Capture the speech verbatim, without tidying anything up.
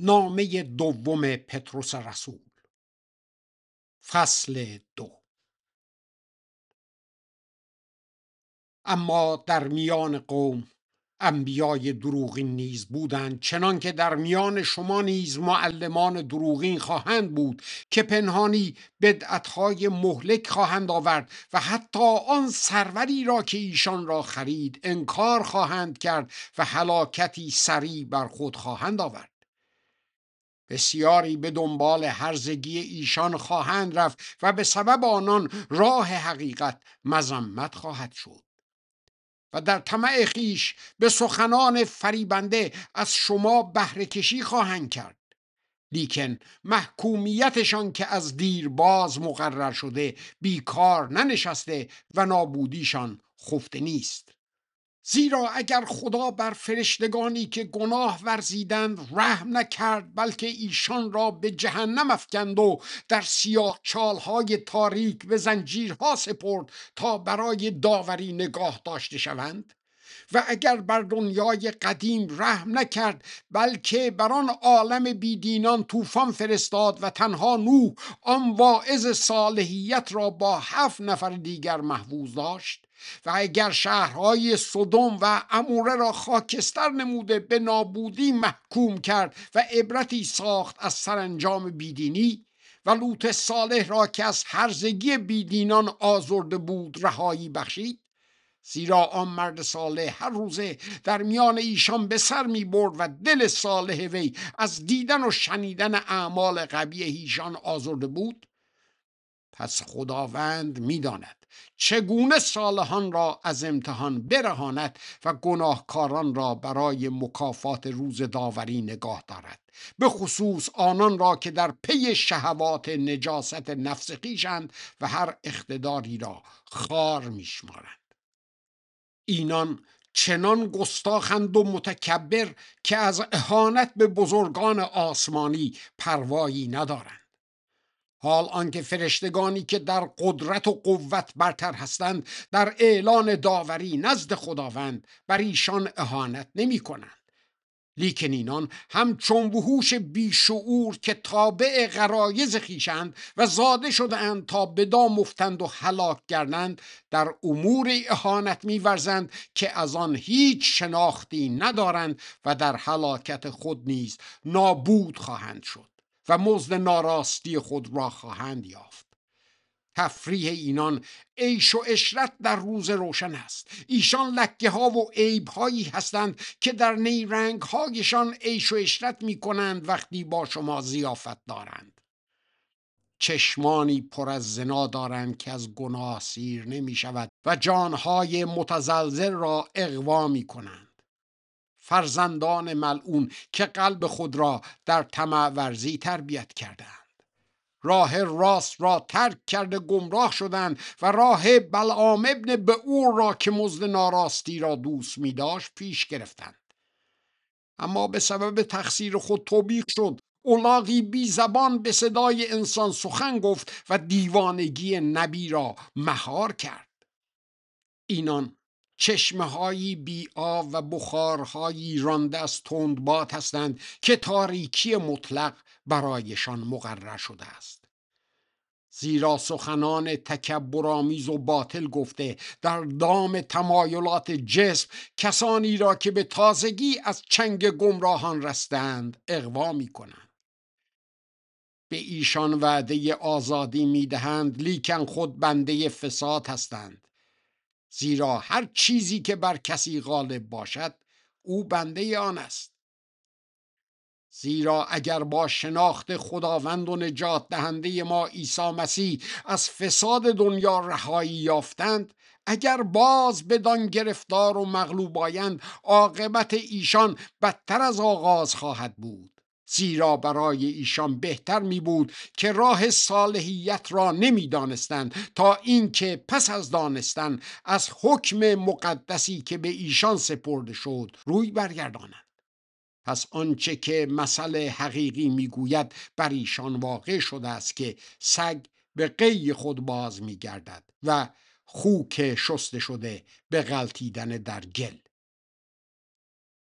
نامه دوم پطرس رسول، فصل دو. اما در میان قوم انبیای دروغین نیز بودند، چنان که در میان شما نیز معلمان دروغین خواهند بود که پنهانی بدعتهای مهلک خواهند آورد و حتی آن سروری را که ایشان را خرید انکار خواهند کرد و هلاکتی سریع بر خود خواهند آورد. بسیاری به دنبال هرزگی ایشان خواهند رفت و به سبب آنان راه حقیقت مذمت خواهد شد و در طمع خویش به سخنان فریبنده از شما بهره کشی خواهند کرد، لیکن محکومیتشان که از دیرباز مقرر شده بیکار ننشسته و نابودیشان خفته نیست. زیرا اگر خدا بر فرشتگانی که گناه ورزیدند رحم نکرد، بلکه ایشان را به جهنم افکند و در سیاه چالهای تاریک به زنجیرها سپرد تا برای داوری نگاه داشته شوند، و اگر بر دنیای قدیم رحم نکرد، بلکه بر آن عالم بیدینان طوفان فرستاد و تنها نوح آن واعظ صالحیت را با هفت نفر دیگر محفوظ داشت، و اگر شهرهای سدوم و عموره را خاکستر نموده به نابودی محکوم کرد و عبرتی ساخت از سرانجام بیدینی، و لوط صالح را که از هرزگی بیدینان آزرده بود رهایی بخشید، زیرا آن مرد صالح هر روزه در میان ایشان به سر می برد و دل صالح وی از دیدن و شنیدن اعمال قبیح ایشان آزرده بود. پس خداوند می داند چگونه صالحان را از امتحان برهاند و گناهکاران را برای مکافات روز داوری نگاه دارد، به خصوص آنان را که در پی شهوات نجاست نفس خویشند و هر اقتداری را خار می شمارند. اینان چنان گستاخند و متکبر که از اهانت به بزرگان آسمانی پروایی ندارند. حال آنکه فرشتگانی که در قدرت و قوت برتر هستند در اعلان داوری نزد خداوند بر ایشان اهانت نمی کنند، لیکن اینان همچون وحوش بیشعور که تابع غرایز خویشند و زاده شده اند تا به دام افتند و هلاک گردند، در امور اهانت می‌ورزند که از آن هیچ شناختی ندارند و در هلاکت خود نیز نابود خواهند شد و مزد ناراستی خود را خواهند یافت. تفریح اینان عیش و عشرت در روز روشن است. ایشان لکه ها و عیب هایی هستند که در نیرنگ هایشان عیش و عشرت می کنند وقتی با شما ضیافت دارند. چشمانی پر از زنا دارند که از گناه سیر نمی شود و جانهای متزلزل را اغوا می کنند. فرزندان ملعون که قلب خود را در طمع ورزی تربیت کردند، راه راست را ترک کرده گمراه شدند و راه بلعام ابن بعور را که مزد ناراستی را دوست می داشت پیش گرفتند. اما به سبب تقصیر خود توبیخ شد. الاغی بی زبان به صدای انسان سخن گفت و دیوانگی نبی را مهار کرد. اینان چشمه هایی بی آب و بخارهایی رانده از تندباد هستند که تاریکی مطلق برایشان مقرر شده است. زیرا سخنان تکبرآمیز و باطل گفته در دام تمایلات جسم کسانی را که به تازگی از چنگ گمراهان رستند اغوا می کنند. به ایشان وعده آزادی می دهند، لیکن خود بنده فساد هستند. زیرا هر چیزی که بر کسی غالب باشد او بنده آن است. زیرا اگر با شناخت خداوند و نجات دهنده ما عیسی مسیح از فساد دنیا رهایی یافتند، اگر باز بدان گرفتار و مغلوب آیند، عاقبت ایشان بدتر از آغاز خواهد بود. زیرا برای ایشان بهتر می بود که راه صالحیت را نمی دانستند تا اینکه پس از دانستن از حکم مقدسی که به ایشان سپرده شد روی برگردانند. پس آنچه که مثل حقیقی میگوید بر ایشان واقع شده است که سگ به قی خود باز میگردد و خوک شسته شده به غلطیدن در گل.